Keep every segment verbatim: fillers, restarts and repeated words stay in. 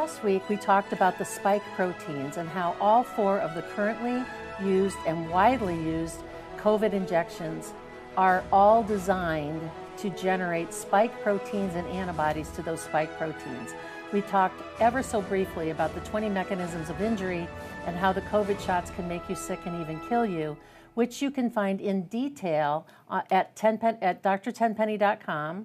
Last week, we talked about the spike proteins and how all four of the currently used and widely used COVID injections are all designed to generate spike proteins and antibodies to those spike proteins. We talked ever so briefly about the twenty mechanisms of injury and how the COVID shots can make you sick and even kill you, which you can find in detail uh, at, Tenpen- at d r tenpenny dot com.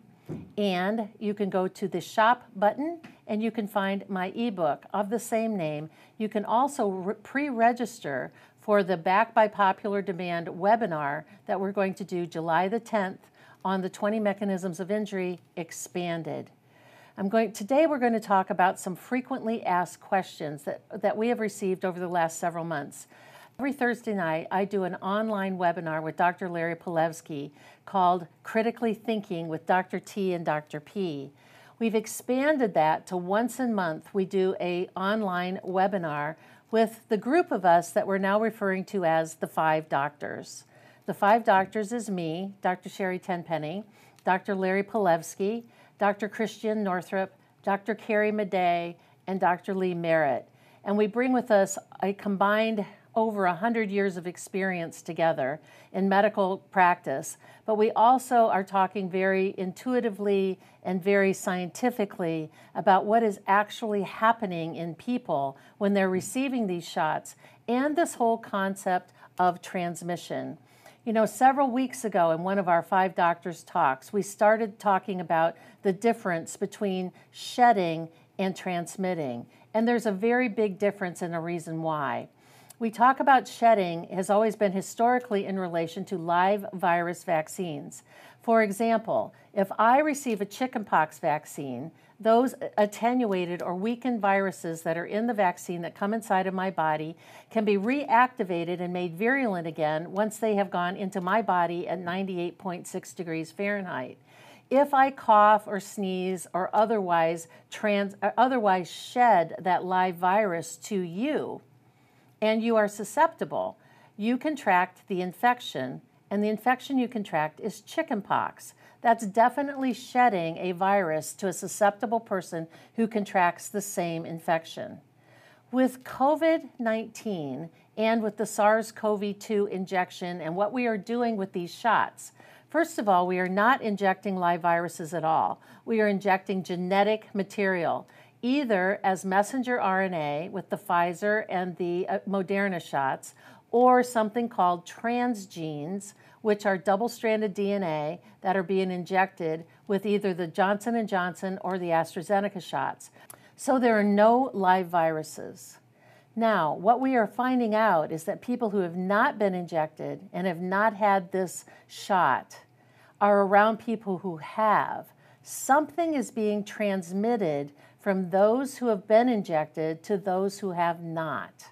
And you can go to the shop button and you can find my ebook of the same name. You can also re- pre-register for the Back by Popular Demand webinar that we're going to do July the tenth on the twenty mechanisms of injury expanded. I'm going today we're going to talk about some frequently asked questions that, that we have received over the last several months. Every Thursday night, I do an online webinar with Doctor Larry Palevsky called Critically Thinking with Doctor T and Doctor P. We've expanded that to once a month. We do an online webinar with the group of us that we're now referring to as the five doctors. The five doctors is me, Doctor Sherry Tenpenny, Doctor Larry Palevsky, Doctor Christian Northrup, Doctor Carrie Madej, and Doctor Lee Merritt. And we bring with us a combined over one hundred years of experience together in medical practice, but we also are talking very intuitively and very scientifically about what is actually happening in people when they're receiving these shots and this whole concept of transmission. You know, several weeks ago in one of our Five Doctors talks, we started talking about the difference between shedding and transmitting, and there's a very big difference and a reason why. We talk about shedding has always been historically in relation to live virus vaccines. For example, if I receive a chickenpox vaccine, those attenuated or weakened viruses that are in the vaccine that come inside of my body can be reactivated and made virulent again once they have gone into my body at ninety-eight point six degrees Fahrenheit. If I cough or sneeze or otherwise trans, or otherwise shed that live virus to you, and you are susceptible, you contract the infection, and the infection you contract is chickenpox. That's definitely shedding a virus to a susceptible person who contracts the same infection. With COVID nineteen and with the SARS CoV two injection and what we are doing with these shots, first of all, we are not injecting live viruses at all. We are injecting genetic material, either as messenger R N A with the Pfizer and the uh, Moderna shots, or something called transgenes, which are double-stranded D N A that are being injected with either the Johnson and Johnson or the AstraZeneca shots. So there are no live viruses. Now, what we are finding out is that people who have not been injected and have not had this shot are around people who have. Something is being transmitted from those who have been injected to those who have not.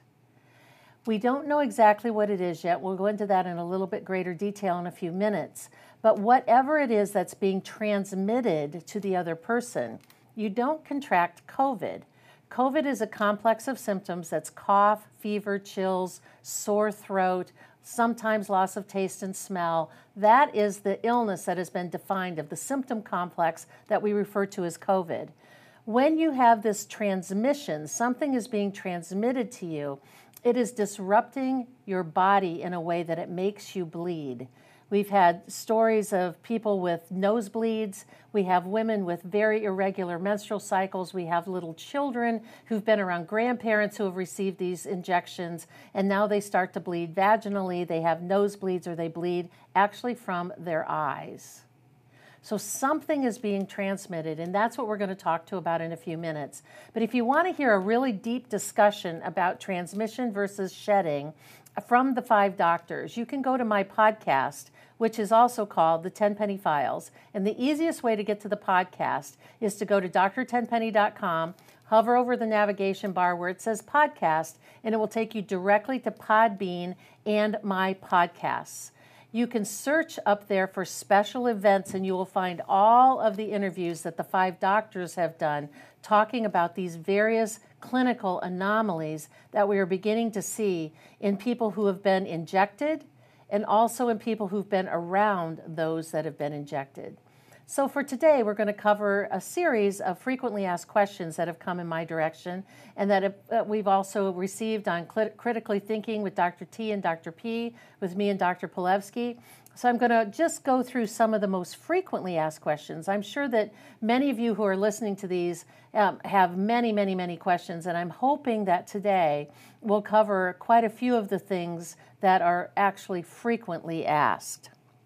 We don't know exactly what it is yet. We'll go into that in a little bit greater detail in a few minutes. But whatever it is that's being transmitted to the other person, you don't contract COVID. COVID is a complex of symptoms that's cough, fever, chills, sore throat, sometimes loss of taste and smell. That is the illness that has been defined of the symptom complex that we refer to as COVID. When you have this transmission, something is being transmitted to you, it is disrupting your body in a way that it makes you bleed. We've had stories of people with nosebleeds. We have women with very irregular menstrual cycles. We have little children who've been around grandparents who have received these injections, and now they start to bleed vaginally. They have nosebleeds or they bleed actually from their eyes. So something is being transmitted, and that's what we're going to talk to about in a few minutes. But if you want to hear a really deep discussion about transmission versus shedding from the five doctors, you can go to my podcast, which is also called the Tenpenny Files. And the easiest way to get to the podcast is to go to d r tenpenny dot com, hover over the navigation bar where it says podcast, and it will take you directly to Podbean and my podcasts. You can search up there for special events and you will find all of the interviews that the five doctors have done talking about these various clinical anomalies that we are beginning to see in people who have been injected and also in people who've been around those that have been injected. So for today, we're going to cover a series of frequently asked questions that have come in my direction and that have, uh, we've also received on Critically Thinking with Doctor T and Doctor P, with me and Doctor Pilevsky. So I'm going to just go through some of the most frequently asked questions. I'm sure that many of you who are listening to these um, have many, many, many questions, and I'm hoping that today we'll cover quite a few of the things that are actually frequently asked.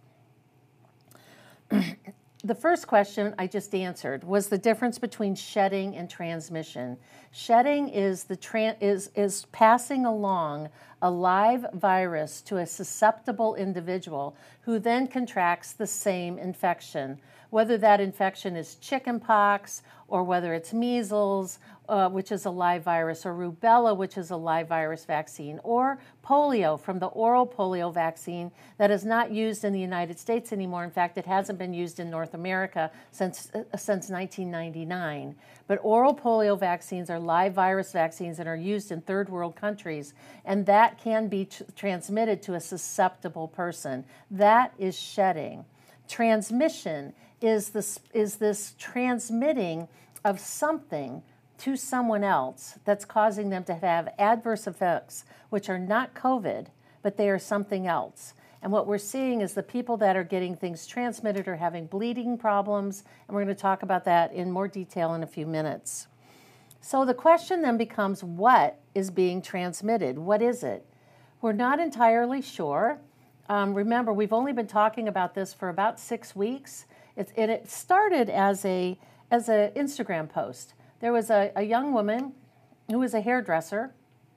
The first question I just answered was the difference between shedding and transmission. Shedding is the tran- is is passing along a live virus to a susceptible individual who then contracts the same infection, whether that infection is chickenpox or whether it's measles, uh, which is a live virus, or rubella, which is a live virus vaccine, or polio from the oral polio vaccine that is not used in the United States anymore. In fact, it hasn't been used in North America since, uh, since nineteen ninety-nine. But oral polio vaccines are live virus vaccines and are used in third world countries, and that can be tr- transmitted to a susceptible person. That is shedding. Transmission is this, is this transmitting of something to someone else that's causing them to have adverse effects, which are not COVID, but they are something else. And what we're seeing is the people that are getting things transmitted are having bleeding problems, and we're going to talk about that in more detail in a few minutes. So the question then becomes, what is being transmitted? What is it? We're not entirely sure. Um, remember, we've only been talking about this for about six weeks. It, it, it started as a as an Instagram post. There was a, a young woman who was a hairdresser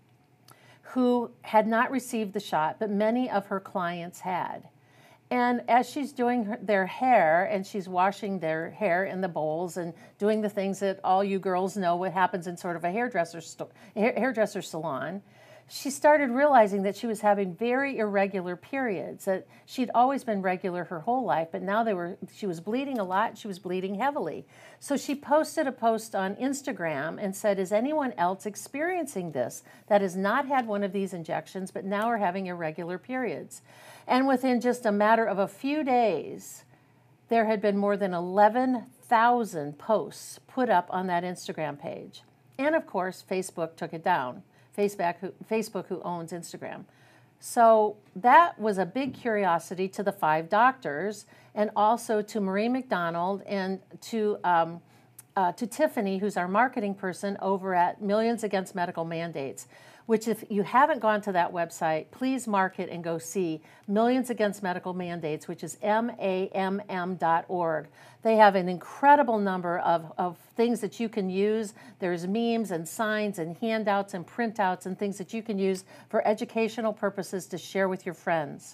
who had not received the shot, but many of her clients had. And as she's doing her, their hair, and she's washing their hair in the bowls and doing the things that all you girls know what happens in sort of a hairdresser, sto- hairdresser salon, she started realizing that she was having very irregular periods, that she'd always been regular her whole life, but now they were, she was bleeding a lot, she was bleeding heavily. So she posted a post on Instagram and said, is anyone else experiencing this that has not had one of these injections, but now are having irregular periods? And within just a matter of a few days, there had been more than eleven thousand posts put up on that Instagram page. And of course, Facebook took it down. Facebook who, Facebook, who owns Instagram. So that was a big curiosity to the five doctors, and also to Marie McDonald and to um, uh, to Tiffany, who's our marketing person over at Millions Against Medical Mandates, which if you haven't gone to that website, please mark it and go see Millions Against Medical Mandates, which is M A M M dot org. They have an incredible number of, of things that you can use. There's memes and signs and handouts and printouts and things that you can use for educational purposes to share with your friends.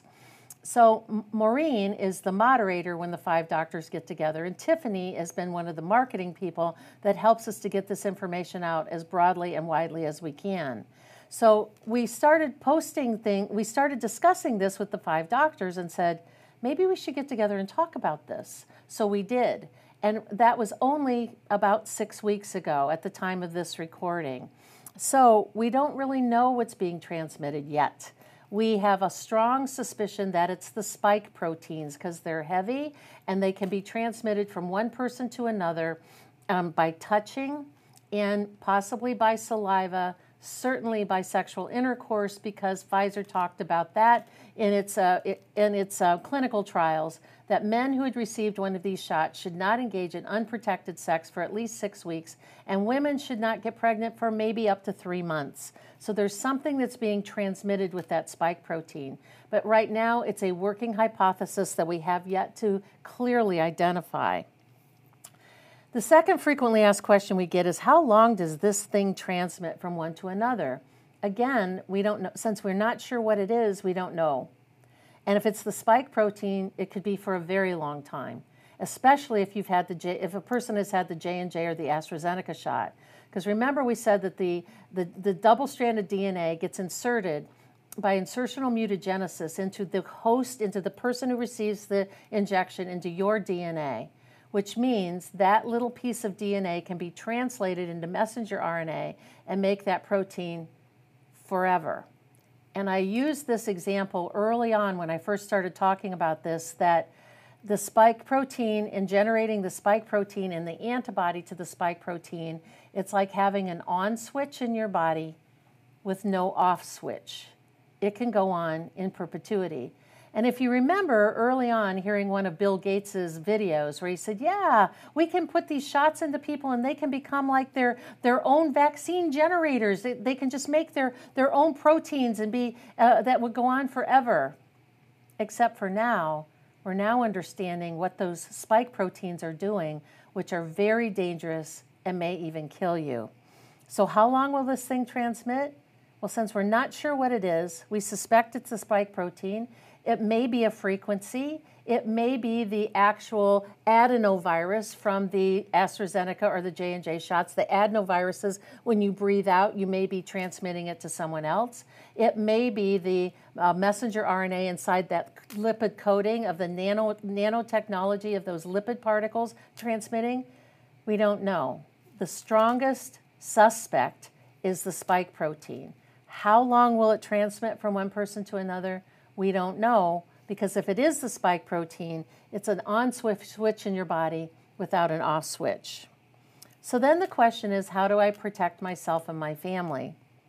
So Maureen is the moderator when the five doctors get together, and Tiffany has been one of the marketing people that helps us to get this information out as broadly and widely as we can. So we started posting things, we started discussing this with the five doctors and said, maybe we should get together and talk about this. So we did. And that was only about six weeks ago at the time of this recording. So we don't really know what's being transmitted yet. We have a strong suspicion that it's the spike proteins because they're heavy and they can be transmitted from one person to another um, by touching and possibly by saliva, certainly by sexual intercourse, because Pfizer talked about that in its uh, in its uh, clinical trials, that men who had received one of these shots should not engage in unprotected sex for at least six weeks, and women should not get pregnant for maybe up to three months. So there's something that's being transmitted with that spike protein. But right now, it's a working hypothesis that we have yet to clearly identify. The second frequently asked question we get is, how long does this thing transmit from one to another? Again, we don't know. Since we're not sure what it is, we don't know. And if it's the spike protein, it could be for a very long time, especially if you've had the J, if a person has had the J and J or the AstraZeneca shot. Because remember, we said that the, the, the double-stranded D N A gets inserted by insertional mutagenesis into the host, into the person who receives the injection, into your D N A, which means that little piece of D N A can be translated into messenger R N A and make that protein forever. And I used this example early on when I first started talking about this, that the spike protein and generating the spike protein and the antibody to the spike protein, it's like having an on switch in your body with no off switch. It can go on in perpetuity. And if you remember early on hearing one of Bill Gates's videos where he said, yeah, we can put these shots into people and they can become like their, their own vaccine generators. They, they can just make their, their own proteins and be, uh, that would go on forever. Except for now, we're now understanding what those spike proteins are doing, which are very dangerous and may even kill you. So how long will this thing transmit? Well, since we're not sure what it is, we suspect it's a spike protein. It may be a frequency. It may be the actual adenovirus from the AstraZeneca or the J and J shots. The adenoviruses, when you breathe out, you may be transmitting it to someone else. It may be the uh, messenger R N A inside that lipid coating of the nano nanotechnology of those lipid particles transmitting. We don't know. The strongest suspect is the spike protein. How long will it transmit from one person to another? We don't know, because if it is the spike protein, it's an on switch in your body without an off switch. So then the question is, how do I protect myself and my family?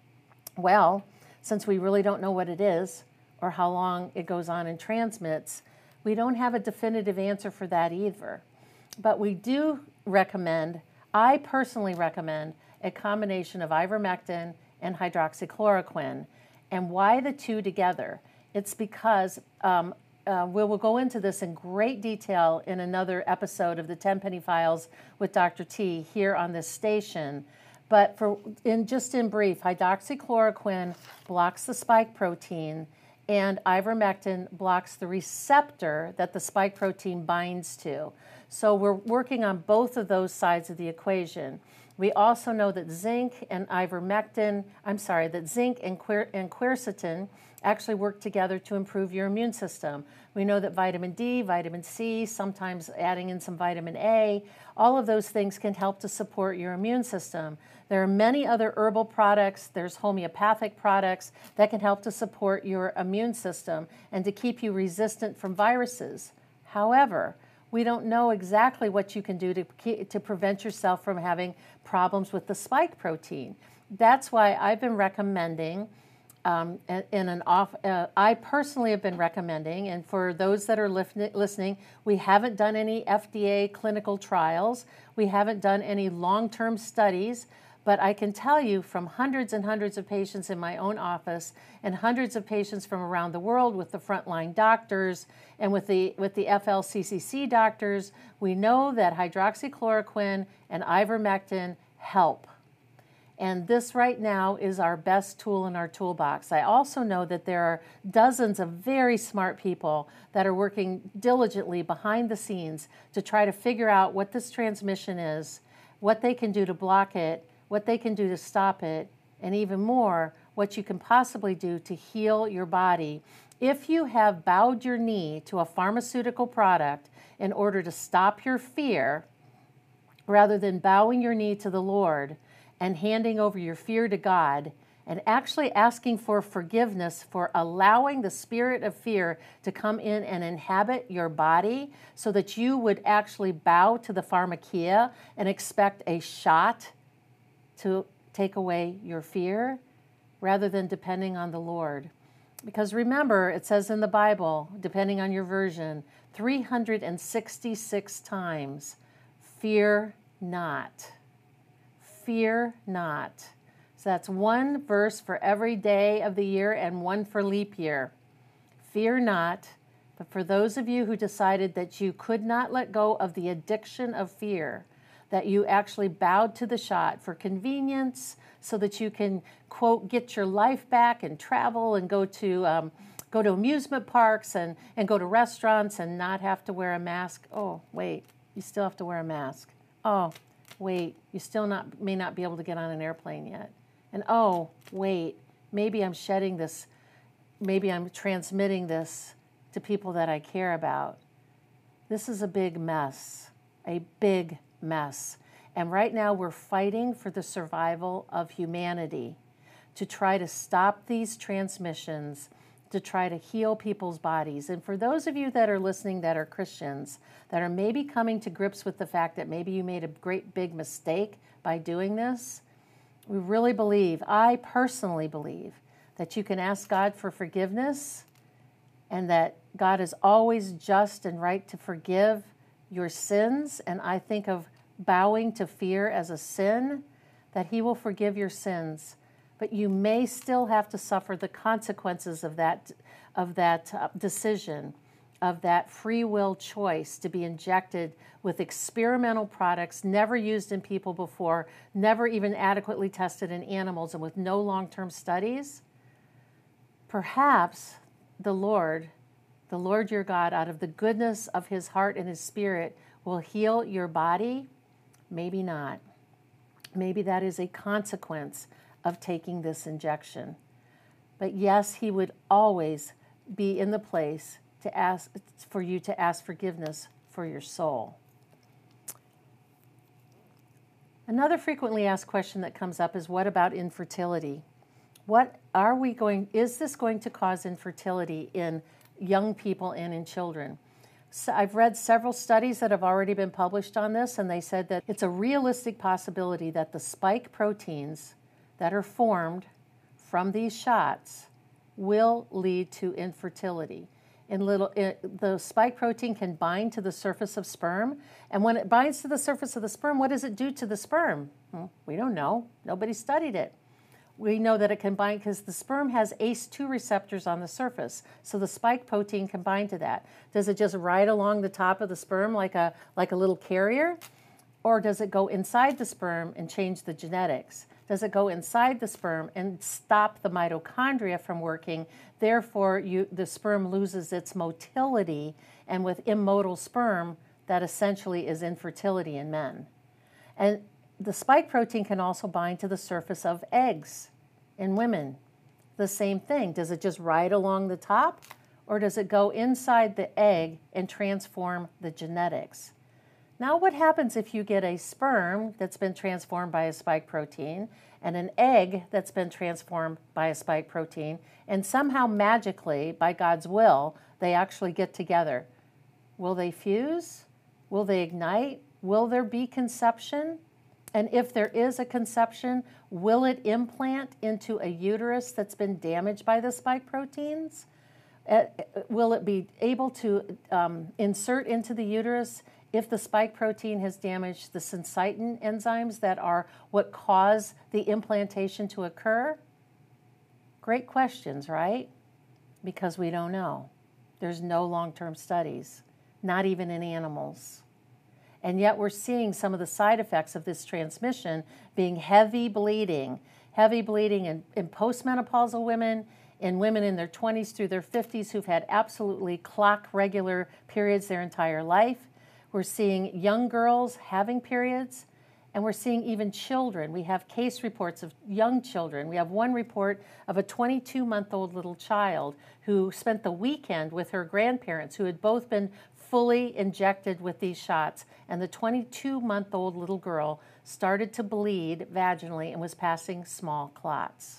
Well, since we really don't know what it is or how long it goes on and transmits, we don't have a definitive answer for that either. But we do recommend, I personally recommend, a combination of ivermectin and hydroxychloroquine. And why the two together? It's because um, uh, we will go into this in great detail in another episode of the Tenpenny Files with Doctor T here on this station. But for in just in brief, hydroxychloroquine blocks the spike protein, and ivermectin blocks the receptor that the spike protein binds to. So we're working on both of those sides of the equation. We also know that zinc and ivermectin, I'm sorry, that zinc and, quer- and quercetin actually work together to improve your immune system. We know that vitamin D, vitamin C, sometimes adding in some vitamin A, all of those things can help to support your immune system. There are many other herbal products, there's homeopathic products that can help to support your immune system and to keep you resistant from viruses. However, we don't know exactly what you can do to, to prevent yourself from having problems with the spike protein. That's why I've been recommending, um, in an off, uh, I personally have been recommending, and for those that are lif- listening, we haven't done any F D A clinical trials. We haven't done any long-term studies. But I can tell you from hundreds and hundreds of patients in my own office and hundreds of patients from around the world with the frontline doctors and with the, with the F L C C C doctors, we know that hydroxychloroquine and ivermectin help. And this right now is our best tool in our toolbox. I also know that there are dozens of very smart people that are working diligently behind the scenes to try to figure out what this transmission is, what they can do to block it, what they can do to stop it, and even more, what you can possibly do to heal your body. If you have bowed your knee to a pharmaceutical product in order to stop your fear, rather than bowing your knee to the Lord and handing over your fear to God and actually asking for forgiveness for allowing the spirit of fear to come in and inhabit your body so that you would actually bow to the pharmakia and expect a shot to take away your fear rather than depending on the Lord. Because remember, it says in the Bible, depending on your version, three hundred sixty-six times, fear not. Fear not. So that's one verse for every day of the year and one for leap year. Fear not. But for those of you who decided that you could not let go of the addiction of fear, that you actually bowed to the shot for convenience so that you can, quote, get your life back and travel and go to um, go to amusement parks and, and go to restaurants and not have to wear a mask. Oh, wait, you still have to wear a mask. Oh, wait, you still not may not be able to get on an airplane yet. And oh, wait, maybe I'm shedding this, maybe I'm transmitting this to people that I care about. This is a big mess, a big mess. And right now we're fighting for the survival of humanity to try to stop these transmissions, to try to heal people's bodies. And for those of you that are listening that are Christians, that are maybe coming to grips with the fact that maybe you made a great big mistake by doing this, we really believe, I personally believe, that you can ask God for forgiveness and that God is always just and right to forgive your sins. And I think of bowing to fear as a sin, that He will forgive your sins. But you may still have to suffer the consequences of that, of that uh, decision, of that free will choice to be injected with experimental products never used in people before, never even adequately tested in animals, and with no long-term studies. Perhaps the Lord, the Lord your God, out of the goodness of His heart and His Spirit, will heal your body. Maybe not. Maybe that is a consequence of taking this injection. But yes, He would always be in the place to ask for you to ask forgiveness for your soul. Another frequently asked question that comes up is, what about infertility? What are we going, is this going to cause infertility in young people and in children? So I've read several studies that have already been published on this, and they said that it's a realistic possibility that the spike proteins that are formed from these shots will lead to infertility. In little, it, the spike protein can bind to the surface of sperm, and when it binds to the surface of the sperm, what does it do to the sperm? Well, we don't know. Nobody studied it. We know that it can bind because the sperm has A C E two receptors on the surface, so the spike protein can bind to that. Does it just ride along the top of the sperm like a, like a little carrier? Or does it go inside the sperm and change the genetics? Does it go inside the sperm and stop the mitochondria from working? Therefore, you, the sperm loses its motility, and with immotile sperm, that essentially is infertility in men. And the spike protein can also bind to the surface of eggs in women. The same thing. Does it just ride along the top, or does it go inside the egg and transform the genetics? Now, what happens if you get a sperm that's been transformed by a spike protein and an egg that's been transformed by a spike protein, and somehow magically, by God's will, they actually get together? Will they fuse? Will they ignite? Will there be conception? And if there is a conception, will it implant into a uterus that's been damaged by the spike proteins? Uh, will it be able to um, insert into the uterus if the spike protein has damaged the syncytin enzymes that are what cause the implantation to occur? Great questions, right? Because we don't know. There's no long-term studies, not even in animals. And yet we're seeing some of the side effects of this transmission being heavy bleeding, heavy bleeding in, in postmenopausal women, in women in their twenties through their fifties who've had absolutely clock regular periods their entire life. We're seeing young girls having periods, and we're seeing even children. We have case reports of young children. We have one report of a twenty-two-month-old little child who spent the weekend with her grandparents who had both been fully injected with these shots, and the twenty-two-month-old little girl started to bleed vaginally and was passing small clots.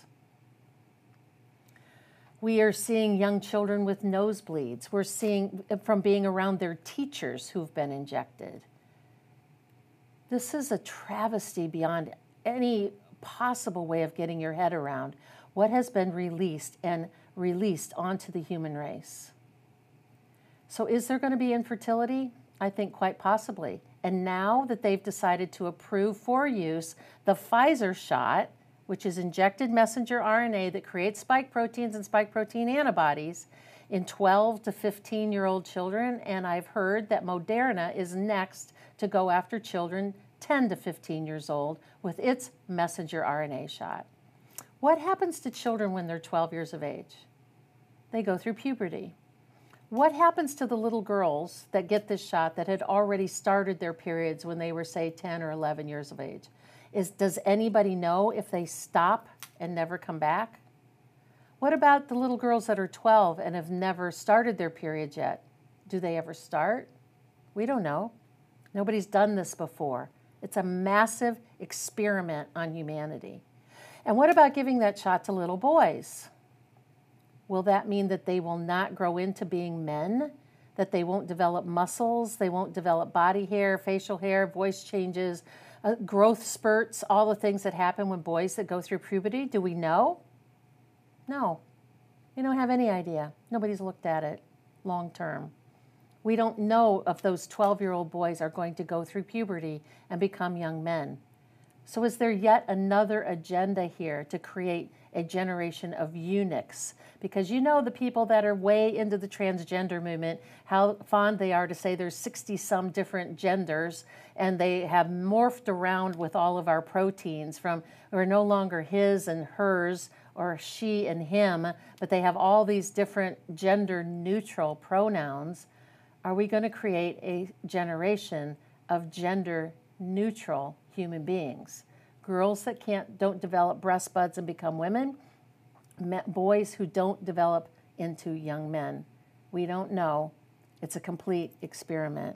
We are seeing young children with nosebleeds. We're seeing from being around their teachers who've been injected. This is a travesty beyond any possible way of getting your head around what has been released and released onto the human race. So is there going to be infertility? I think quite possibly. And now that they've decided to approve for use the Pfizer shot, which is injected messenger R N A that creates spike proteins and spike protein antibodies in twelve to fifteen-year-old children, and I've heard that Moderna is next to go after children ten to fifteen years old with its messenger R N A shot. What happens to children when they're twelve years of age? They go through puberty. What happens to the little girls that get this shot that had already started their periods when they were, say, ten or eleven years of age? Is, does anybody know if they stop and never come back? What about the little girls that are twelve and have never started their periods yet? Do they ever start? We don't know. Nobody's done this before. It's a massive experiment on humanity. And what about giving that shot to little boys? Will that mean that they will not grow into being men? That they won't develop muscles, they won't develop body hair, facial hair, voice changes, uh, growth spurts, all the things that happen when boys that go through puberty? Do we know? No. We don't have any idea. Nobody's looked at it long term. We don't know if those twelve-year-old boys are going to go through puberty and become young men. So is there yet another agenda here to create a generation of eunuchs? Because you know the people that are way into the transgender movement, how fond they are to say there's sixty-some different genders, and they have morphed around with all of our proteins from, we're no longer his and hers, or she and him, but they have all these different gender-neutral pronouns. Are we going to create a generation of gender-neutral human beings? Girls that can't, don't develop breast buds and become women, boys who don't develop into young men. We don't know. It's a complete experiment.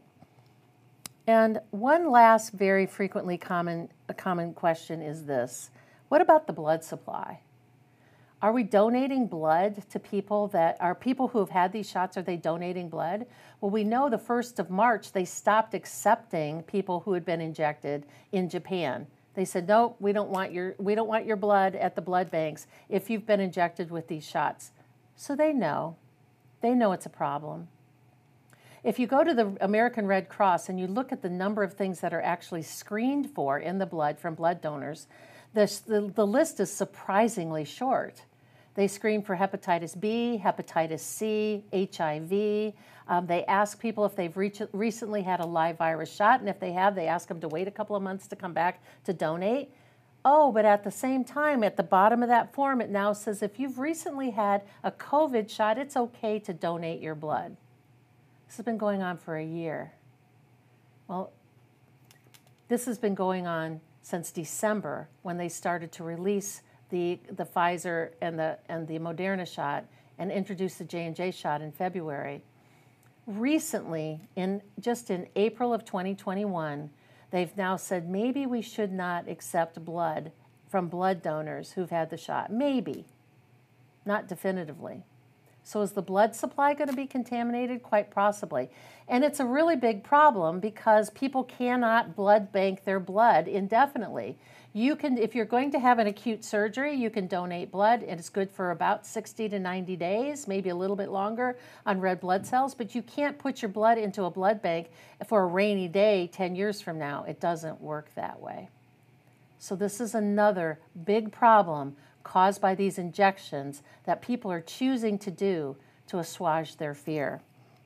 And one last very frequently common, a common question is this: what about the blood supply? Are we donating blood to people that are people who have had these shots? Are they donating blood? Well, we know the first of March they stopped accepting people who had been injected in Japan. They said, no, we don't want your we don't want your blood at the blood banks if you've been injected with these shots. So they know. They know it's a problem. If you go to the American Red Cross and you look at the number of things that are actually screened for in the blood from blood donors, the, the, the list is surprisingly short. They screen for hepatitis B, hepatitis C, H I V. Um, they ask people if they've reach, recently had a live virus shot, and if they have, they ask them to wait a couple of months to come back to donate. Oh, but at the same time, at the bottom of that form, it now says if you've recently had a COVID shot, it's okay to donate your blood. This has been going on for a year. Well, this has been going on since December when they started to release the, the Pfizer and the, and the Moderna shot and introduce the J and J shot in February. Recently, in just in April of twenty twenty-one, they've now said maybe we should not accept blood from blood donors who've had the shot. Maybe, not definitively. So is the blood supply going to be contaminated? Quite possibly. And it's a really big problem because people cannot blood bank their blood indefinitely. You can, if you're going to have an acute surgery, you can donate blood, and it's good for about sixty to ninety days, maybe a little bit longer on red blood cells, but you can't put your blood into a blood bank for a rainy day ten years from now. It doesn't work that way. So this is another big problem caused by these injections that people are choosing to do to assuage their fear.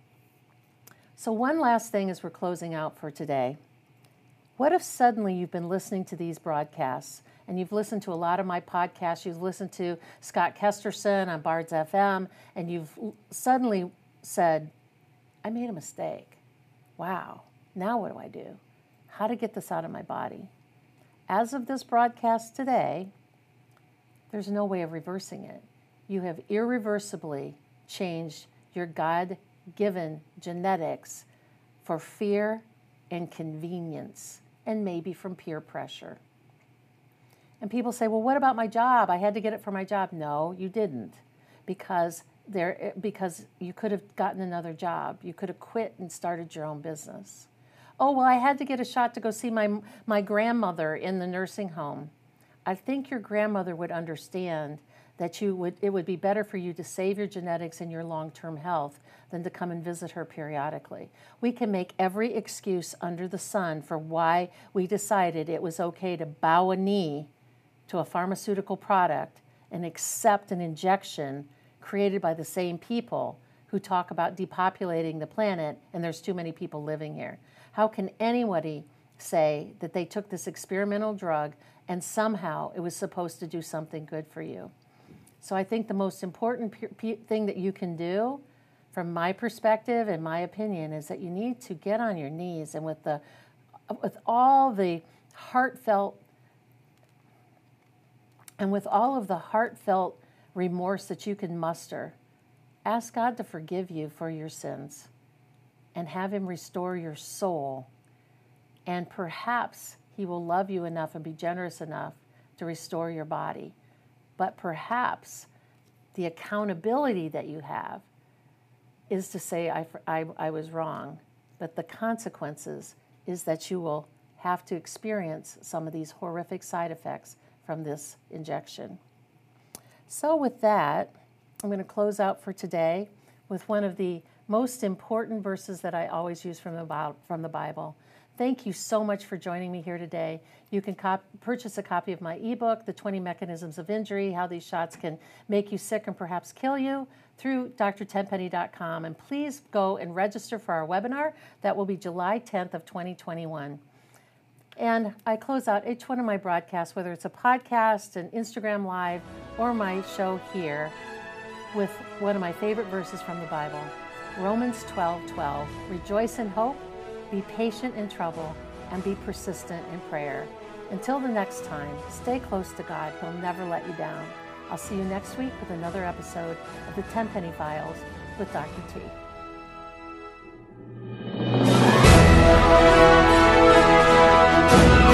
So one last thing as we're closing out for today. What if suddenly you've been listening to these broadcasts and you've listened to a lot of my podcasts, you've listened to Scott Kesterson on Bards F M, and you've suddenly said, I made a mistake. Wow, now what do I do? How to get this out of my body? As of this broadcast today, there's no way of reversing it. You have irreversibly changed your God-given genetics for fear and convenience, and maybe from peer pressure. And people say, well, what about my job? I had to get it for my job. No, you didn't, because there, because you could have gotten another job. You could have quit and started your own business. Oh, well, I had to get a shot to go see my, my grandmother in the nursing home. I think your grandmother would understand that you would, it would be better for you to save your genetics and your long-term health than to come and visit her periodically. We can make every excuse under the sun for why we decided it was okay to bow a knee to a pharmaceutical product and accept an injection created by the same people who talk about depopulating the planet and there's too many people living here. How can anybody say that they took this experimental drug and somehow it was supposed to do something good for you? So I think the most important thing that you can do, from my perspective and my opinion, is that you need to get on your knees and with the, with all the heartfelt, and with all of the heartfelt remorse that you can muster, ask God to forgive you for your sins and have Him restore your soul. And perhaps He will love you enough and be generous enough to restore your body. But perhaps The accountability that you have is to say, I, I, I was wrong. But the consequences is that you will have to experience some of these horrific side effects from this injection. So with that, I'm going to close out for today with one of the most important verses that I always use from the, from the Bible. Thank you so much for joining me here today. You can cop- purchase a copy of my ebook, The twenty Mechanisms of Injury, How These Shots Can Make You Sick and Perhaps Kill You, through D R tenpenny dot com. And please go and register for our webinar. That will be July tenth of twenty twenty-one. And I close out each one of my broadcasts, whether it's a podcast, an Instagram Live, or my show here, with one of my favorite verses from the Bible. Romans twelve twelve. Rejoice in hope, be patient in trouble, and be persistent in prayer. Until the next time, stay close to God. He'll never let you down. I'll see you next week with another episode of the Tenpenny Files with Doctor T.